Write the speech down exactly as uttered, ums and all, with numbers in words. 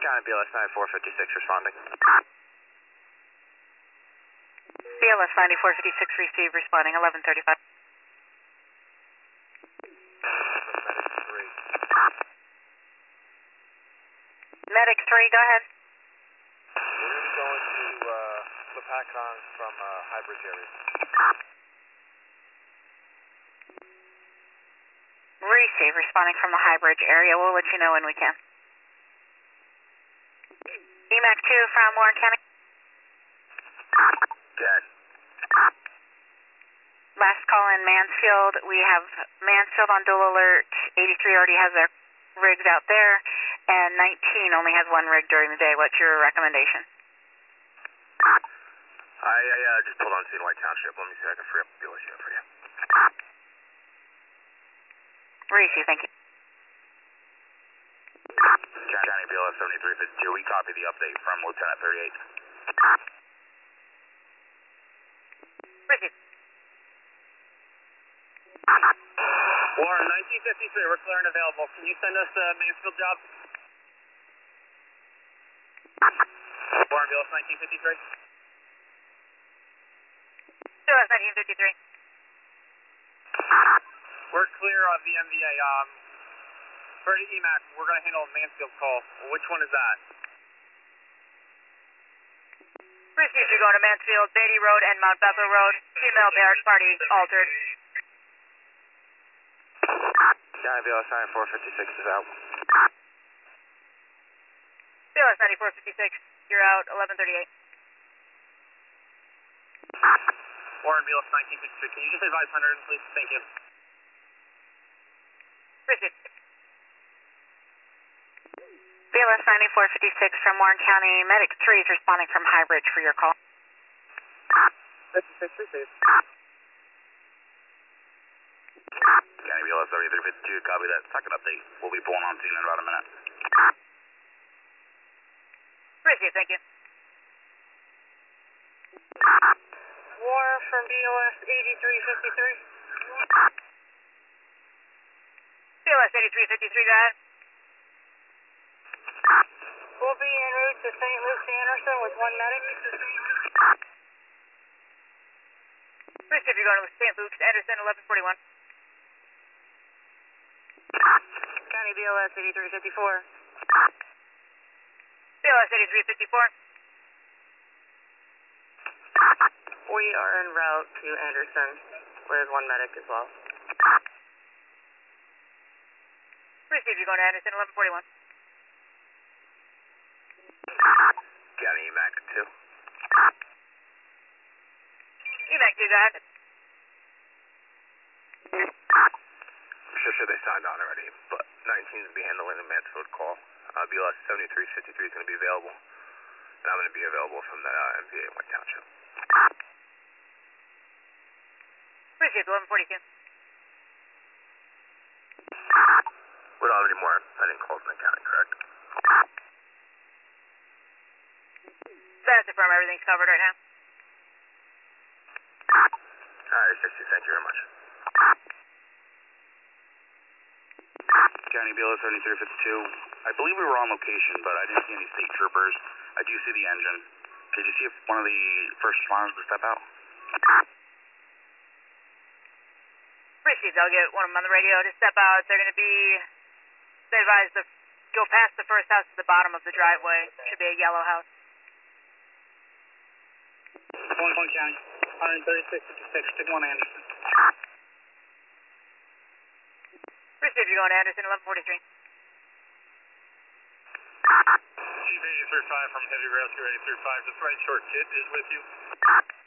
County B L S ninety-four fifty-six responding. B L S ninety-four fifty-six received, responding eleven thirty-five. Medic three, go ahead. We're going to be going to uh, Lepacon from uh, High Bridge area. Receive, responding from the High Bridge area. We'll let you know when we can. E MAC two from Warren County. Dead. Last call in Mansfield. We have Mansfield on dual alert. eighty-three already has their rigs out there, and nineteen only has one rig during the day. What's your recommendation? I, I uh, just pulled on scene White Township. Let me see if I can free up the dealership for you. Receive, thank you. County B L S seventy-three fifty-two, we copy the update from Lieutenant thirty-eight. Receive. Warren, nineteen fifty-three, we're clear and available. Can you send us the Mansfield job? Warren, B L S nineteen fifty-three. B L S nineteen fifty-three. We're clear of the M V A. Um, for the E MAC, we're going to handle a Mansfield call. Which one is that? Receive, you're going to Mansfield, Beatty Road, and Mount Bethel Road. Female barracks party altered. County B L S ninety-four fifty-six is out. B L S ninety-four fifty-six, you're out, eleven thirty-eight. Warren, B L S nineteen fifty-three, can you just advise one hundred, please? Thank you. Receive. B L S ninety-four fifty-six from Warren County. Medic three is responding from High Bridge for your call. fifty-six, receive. County B L S seventy-three fifty-two, copy that second update. We'll be pulling on scene in about a minute. Receive, thank you. War from B L S eighty-three fifty-three. B L S eighty-three fifty-three, go ahead. We'll be en route to Saint Luke's Anderson with one medic. Receive, you're going to Saint Luke's Anderson, eleven forty-one. County B L S eighty-three fifty-four. B L S eighty-three fifty-four. We are en route to Anderson with one medic as well. Receive, you're going to Anderson, eleven forty-one. County E MAC two. E MAC two, go ahead. I'm sure, sure they signed on already, but nineteen is going to be handling the Mansfield call. Uh, B L S seventy-three fifty-three is going to be available, and I'm going to be available from the uh, M V A in White Township. Receive, eleven forty-two. We don't have any more pending calls in the county, correct? That's affirm, everything's covered right now. Alright, sixty, thank you very much. County B L S seventy-three fifty-two, I believe we were on location, but I didn't see any state troopers. I do see the engine. Did you see if one of the first responders would step out? Received, I'll get one of them on the radio to step out. They're going to be, they advise to go past the first house to the bottom of the driveway. Should be a yellow house. twenty-one County, one thirty-six fifty-six, stick one Anderson. Received, you're going to Anderson, eleven forty-three. Chief eighty-three five from Heavy Rescue eighty-three five, this right short kid is with you.